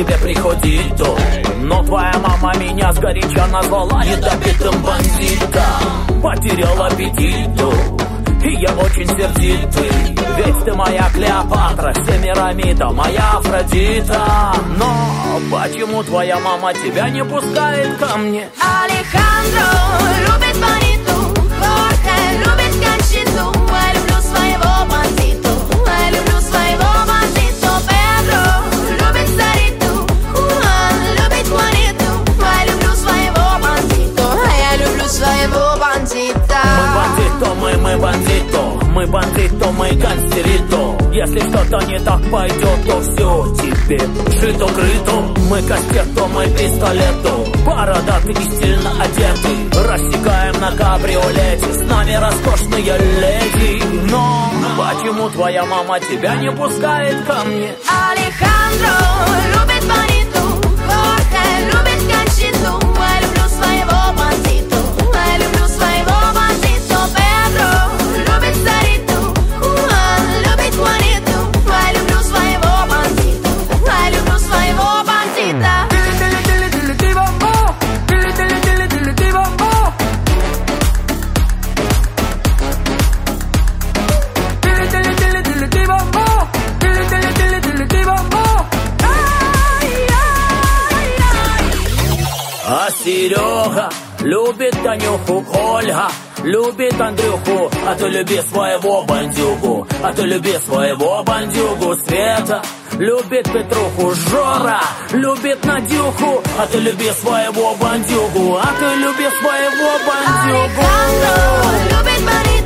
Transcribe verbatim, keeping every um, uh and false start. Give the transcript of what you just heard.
тебе приходито. Но твоя мама меня сгоряча назвала ядовитым бандитом. Потерял аппетиту, и я очень сердитый. Ведь ты моя Клеопатра, Семирамида, моя Афродита. Но почему твоя мама тебя не пускает ко мне? Алехандро любит Баниту, Хорхе любит Кончиту. Я люблю своего бандиту, я люблю своего бандиту. Педро любит Сариту, Хуан любит Хуаниту. Я люблю своего бандиту, я люблю своего бандита. Мы бандито, мы, мы бандито, мы бандито, мы гангстерито. Если что-то не так пойдет, то все тебе шито-крыто. Мы кастето, мы пистолету, бородатый и стильно одеты. Рассекаем на кабриолете, с нами роскошные леди. Но почему твоя мама тебя не пускает ко мне? Алехандро любит Баниту, Хорхе любит Кончиту. Я люблю своего бандиту, я люблю своего бандиту. Педро любит Сариту, Хуан любит Хуаниту. Я люблю своего бандиту, я люблю своего бандита. А Серега любит Танюху, Ольга любит Андрюху. А ты люби своего бандюгу, а ты люби своего бандюгу. Света любит Петруху, Жора любит Надюху. А ты люби своего бандюгу, а ты люби своего бандюгу. Алехандро любит Баниту.